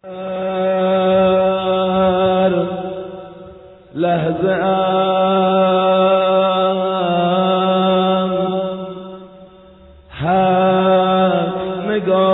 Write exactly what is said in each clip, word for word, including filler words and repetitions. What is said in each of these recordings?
لحظه ام هست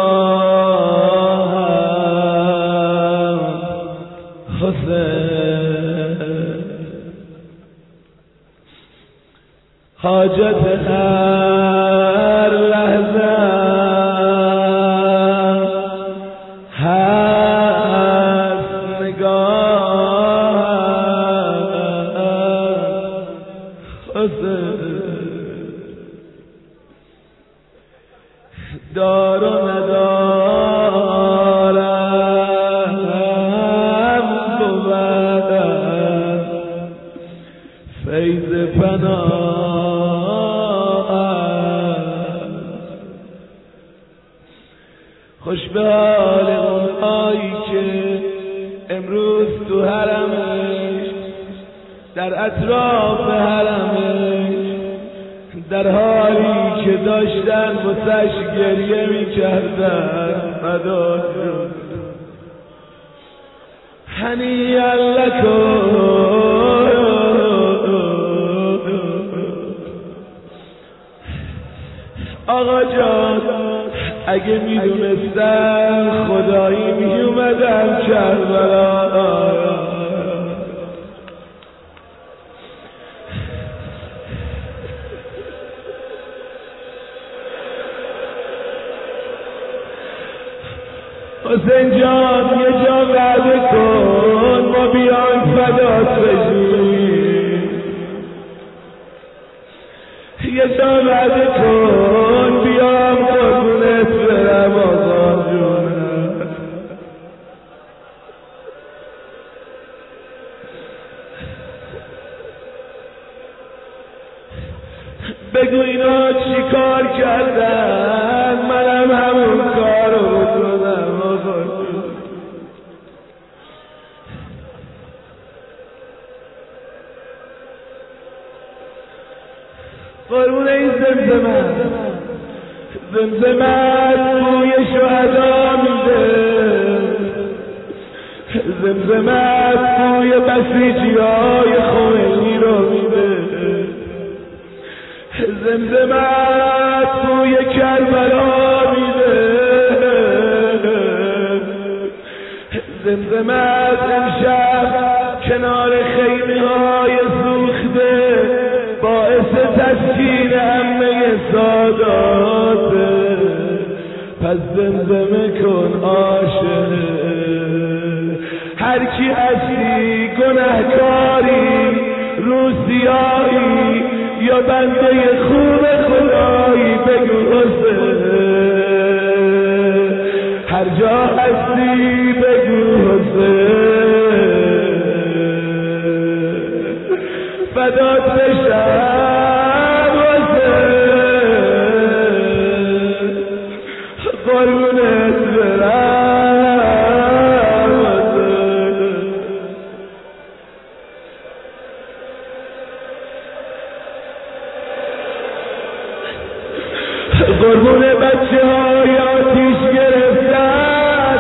نگاهم حسین حاجت هر لحظه هست نگاهم حسین دار و ندارم بودم فیض پناهم خوش به حال اونهایی که امروز تو حرمش در اطراف حرمش در حالی که داشتن واسش گریه میکردن مدار هنیئا لکم آقا جان اگه میدونستم خدایی میومدم کربلا حسین جان یه جا وعده کن ما بیان فدات بشیم یه جا وعده کن بیام قربونت برم آقا جونم بگو اینا چی کار کردن منم همون کارو بکنم قربون این زمزمت زمزمت بوی شهدا میده زمزمت بوی بسیجی های خمینی رو میده زمزمت بوی کربلا میده زمزمت امشب کنار خیمه های سوخته باعث تسکین همه ساداته پس زمزمه کن عاشق هر کی هستی گنهکاری روسیایی یا بنده خوب خدایی بگو حسین هر جا هستی بگو حسین فدات بشم حسین قربونت برم حسین قربون بچه های آتیش گرفتن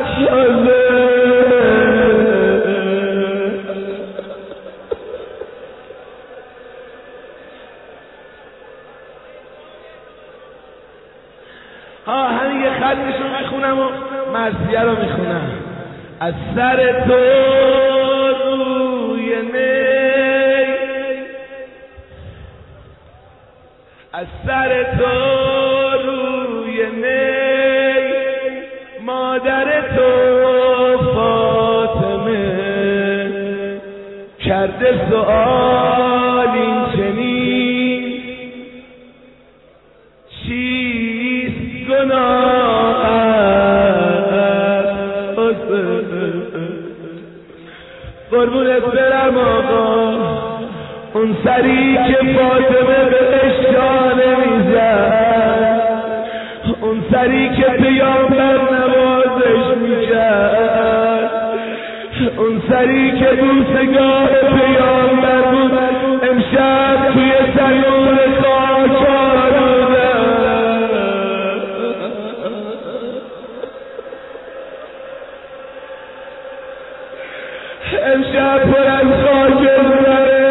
ها همین یه خطشو میخونم و مرثیه رو میخونم از سر تو روی نی از سر تو روی نی مادر تو فاطمه کرده سؤال این چنین چیست گناهت حسین قربونت برم آقا اون سری که فاطمه به اشاره میزد اون سری که پیامبر نوازش میکرد اون سری که بوسگاه پیامبر بود امشب توی سیون خاک آلوده امشب پر از خاکستره.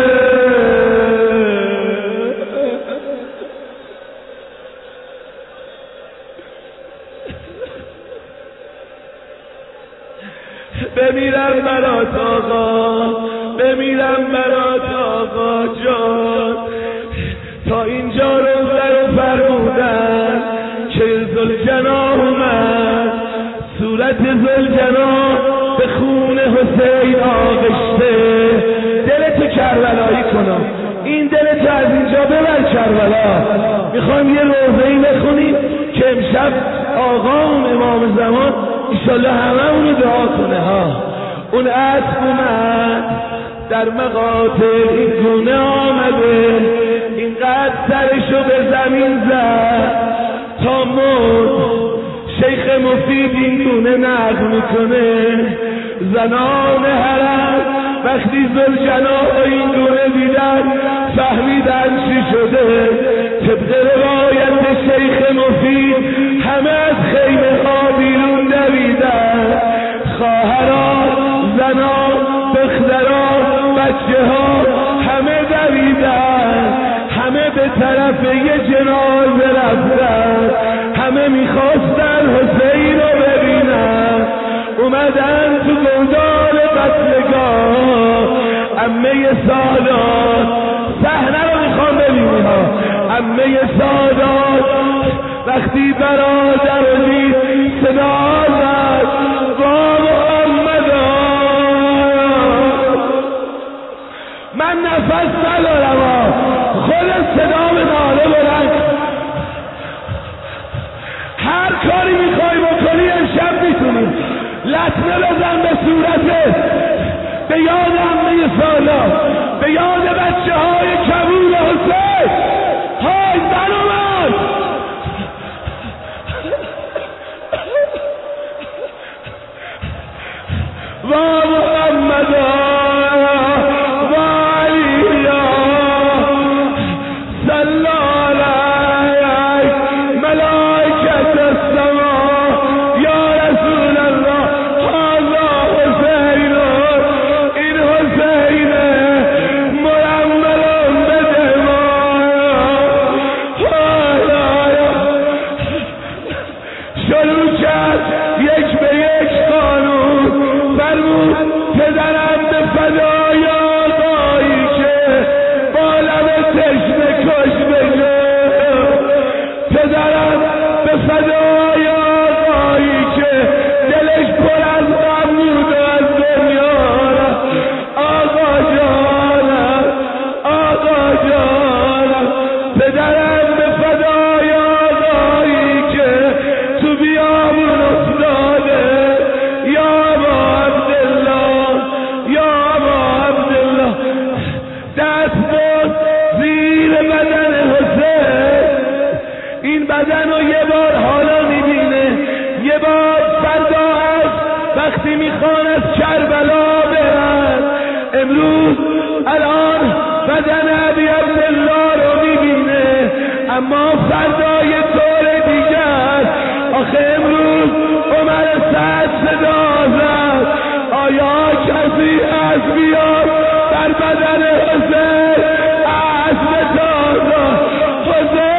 بمیرم برات آقا، بمیرم برات آقا جان. تا اینجا روزه رو فرمودن که ذوالجناح اومد، صورت ذوالجناح به خون حسین آغشته. دلتو کربلایی کنم، این دلتو از اینجا ببر کربلا. میخوایم یه روزه‌ای بخونیم که امشب آقام امام زمان ایشالله همه اونو دعا کنه ها. اون اسب اومد در مقاطع این گونه آمده، اینقدر سرشو به زمین زد تا مرد. شیخ مفید این گونه نقل میکنه زنان حرم وقتی ذوالجناح این گونه دیدن فهمیدن چی شده. طبق روایت شیخ مفید همه از خیمه ها بیرون دویدن، خواهران، زنان، دختران، بچه ها همه دویدن، همه به طرف یه جنازه رفتن، همه میخواستن حسین رو ببینن. اومدن تو گودال قتلگاه، عمه سادات صحنه رو میخوام ببینی ها. عمه سادات وقتی برادر رو دید صدا زد با محمدا. من نفس ندارم ها، خود صدا به ناله بلند. هر کاری میخوای بکنی امشب میتونی. لطمه بزن به صورته به یاد عمه سادات، به یاد بچه های کبول حسین. های زن اومد و محمدا و علیا صلی علیک ملائکت السما یا رسول الله. هذا حسین، این حسین مرمل به دماغ. شروع کرد یک به یک قانون، فرمود پدرم به فدای آقایی که با لب تشنه کش بگه، پدرم به فدای آقایی که دلش پر از غم بود از دنیا رفت. آقا جانم، آقا جانم، پدرم به فدای آقایی که تو بیامون افتاده. یا ابا عبدالله، یا ابا عبدالله. دست بود زیر بدن حسین. این بدن رو یه بار حالا میبینه، یه بار فردا هست وقتی میخوان از کربلا برن. امروز الان بدن ابی عبدالله رو میبینه، اما فردا یه طور دیگر. آخه امروز عمر سعد صدا زد آیا کسی از بیاد در بدن حسین اسب تازه حسین.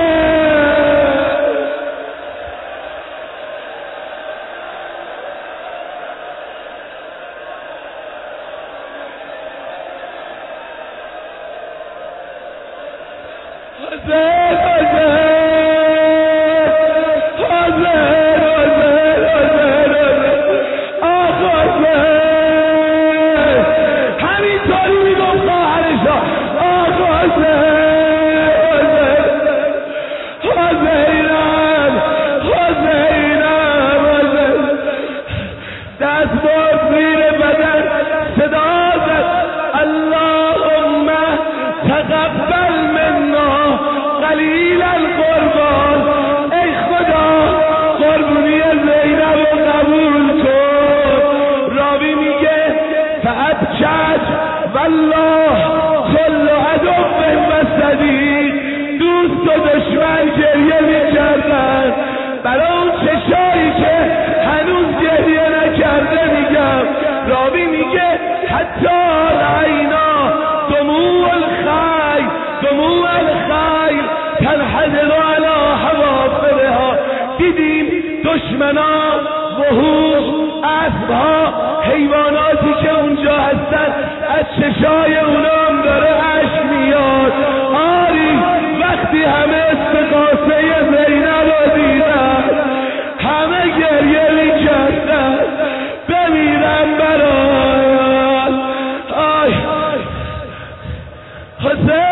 حسین تقبل منا قلیل القربان. ای خدا قربونی زینب رو قبول کن. راوی میگه فقط چشم والله کل عدو و صدیق، دوست و دشمن گریه میکردن برای اون چشایی که هنوز گریه نکرده. میگم راوی میگه دشمنان، وحوش، اسبها، حیواناتی که اونجا هستن، از چشای اونام داره اشک میاد. آری وقتی همه استقاسه زینب رو دیدن، همه گریه میکردن بمیرن برایت. آی حسین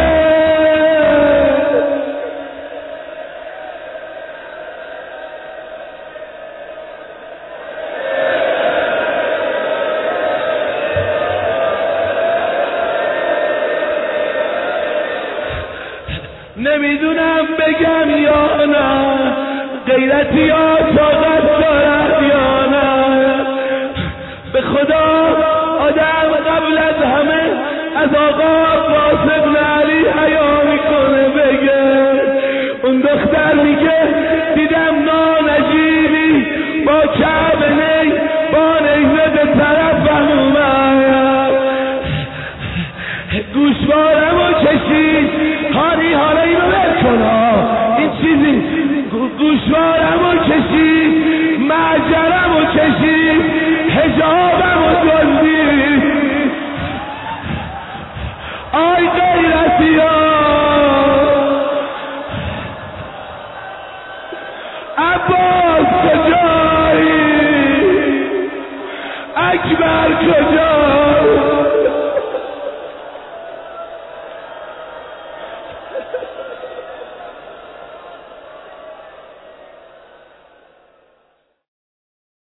نمیدونم بگم یا نه، غیرتی یا طاقت دارد یا نه. به خدا آدم قبل از همه از آقا عباس ابن علی حیا میکنه بگه. اون دختر میگه دیدم نانجیبی با کعب نی با نیزه به طرفم اومد، گوشوارمو کشید. هانی حالا اینو بکن ها، این چیزی گوشوارمو کشید، معجرمو کشید، حجابمو دزدید. آی غیرتی ها، عباس کجایی؟ اکبر کجایی؟